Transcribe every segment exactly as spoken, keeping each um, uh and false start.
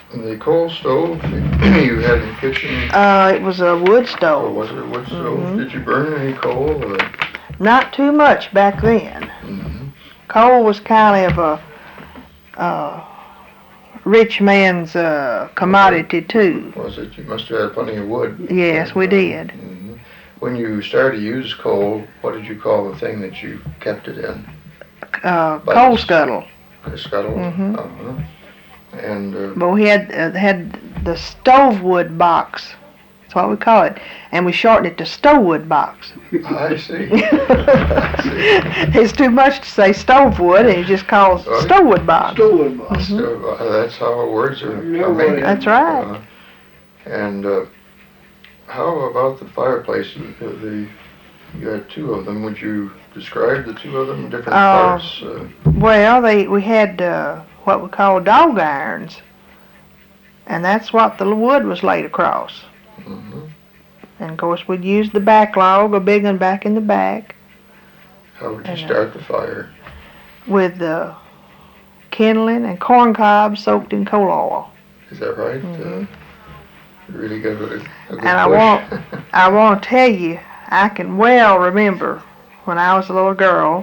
The coal stove you had in the kitchen? Uh, it was a wood stove. Oh, was it a wood stove? Mm-hmm. Did you burn any coal? Or? Not too much back then. Mm-hmm. Coal was kind of a uh, rich man's uh, commodity too. Was it? You must have had plenty of wood. Yes, we did. Mm-hmm. When you started to use coal, what did you call the thing that you kept it in? Uh, coal scuttle. A scuttle? Mm-hmm. Uh-huh. And uh, but we had uh, had the stove wood box. That's what we call it, and we shortened it to stovewood box. I see. I see. It's too much to say stove wood, and it just calls oh, stovewood box. Stovewood box. Mm-hmm. So, uh, that's how words are, are made. That's right. Uh, and uh, how about the fireplaces? The, the you had two of them. Would you describe the two of them? Different uh, parts. Uh, well, they we had. Uh, what we call dog irons, and that's what the wood was laid across. mm-hmm. And of course we'd use the back log, a big one back in the back. How would you and, start the fire? With the kindling and corn cobs soaked in coal oil. Is that right? Mm-hmm. Uh, really good. A, a good and I want, I want to tell you, I can well remember when I was a little girl,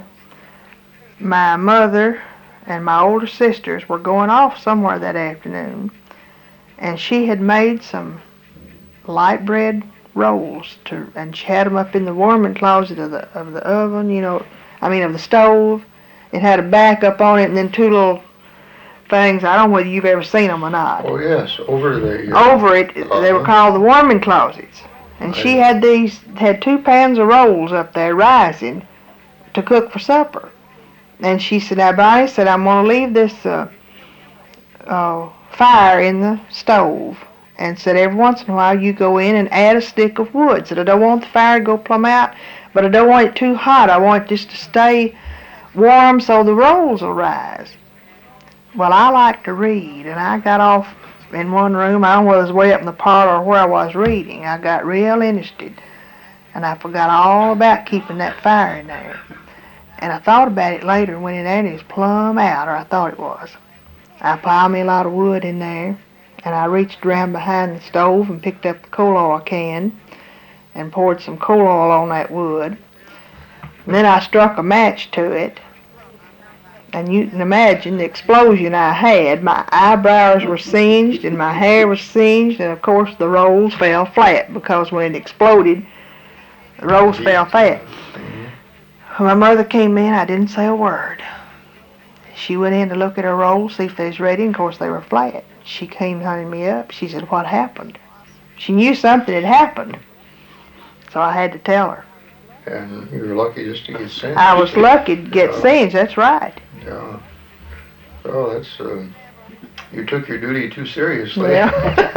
my mother and my older sisters were going off somewhere that afternoon, and she had made some light bread rolls to, and she had them up in the warming closet of the of the oven, you know, I mean of the stove. It had a back up on it, and then two little things. I don't know whether you've ever seen them or not. Oh yes, over the uh, over it, uh-huh. They were called the warming closets, and right. she had these had two pans of rolls up there rising to cook for supper. And she said, now, Bonnie said, I'm going to leave this uh, uh, fire in the stove. And said, every once in a while, you go in and add a stick of wood. Said, I don't want the fire to go plumb out, but I don't want it too hot. I want it just to stay warm so the rolls will rise. Well, I like to read, and I got off in one room. I was way up in the parlor where I was reading. I got real interested, and I forgot all about keeping that fire in there. And I thought about it later and went in there and it was plumb out, or I thought it was. I piled me a lot of wood in there, and I reached around behind the stove and picked up the coal oil can and poured some coal oil on that wood. And then I struck a match to it, and you can imagine the explosion I had. My eyebrows were singed and my hair was singed, and of course the rolls fell flat because when it exploded, the rolls fell flat. When my mother came in, I didn't say a word. She went in to look at her rolls, see if they was ready, and of course they were flat. She came hunting me up. She said, what happened? She knew something had happened, so I had to tell her. And you were lucky just to get singed. I was lucky to get yeah. singed, that's right. Yeah. Oh, that's, um, you took your duty too seriously. Yeah.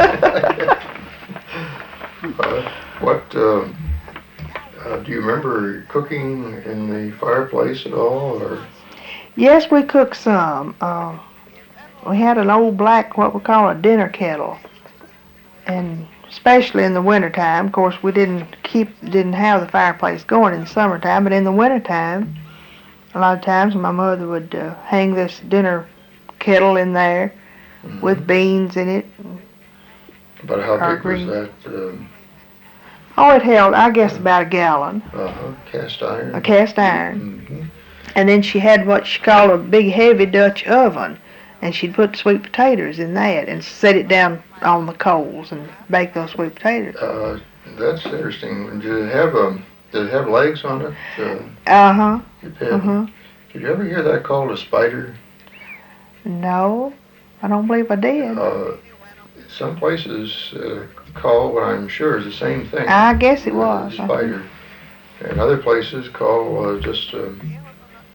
uh, what, um, Uh, do you remember cooking in the fireplace at all, or? Yes, we cooked some. Uh, we had an old black, what we call a dinner kettle, and especially in the wintertime. Of course, we didn't keep, didn't have the fireplace going in the summertime, but in the wintertime, a lot of times my mother would uh, hang this dinner kettle in there mm-hmm. with beans in it. But how big was that? Um, Oh, it held, I guess, about a gallon. Uh-huh, cast iron. A cast iron. Mm-hmm. And then she had what she called a big heavy Dutch oven, and she'd put sweet potatoes in that and set it down on the coals and bake those sweet potatoes. Uh, that's interesting. Did it have um, did it have legs on it? Uh, uh-huh. It did. Uh-huh. Did you ever hear that called a spider? No, I don't believe I did. Uh, some places uh, call what I'm sure is the same thing. I guess it was. A spider. And other places call uh, just a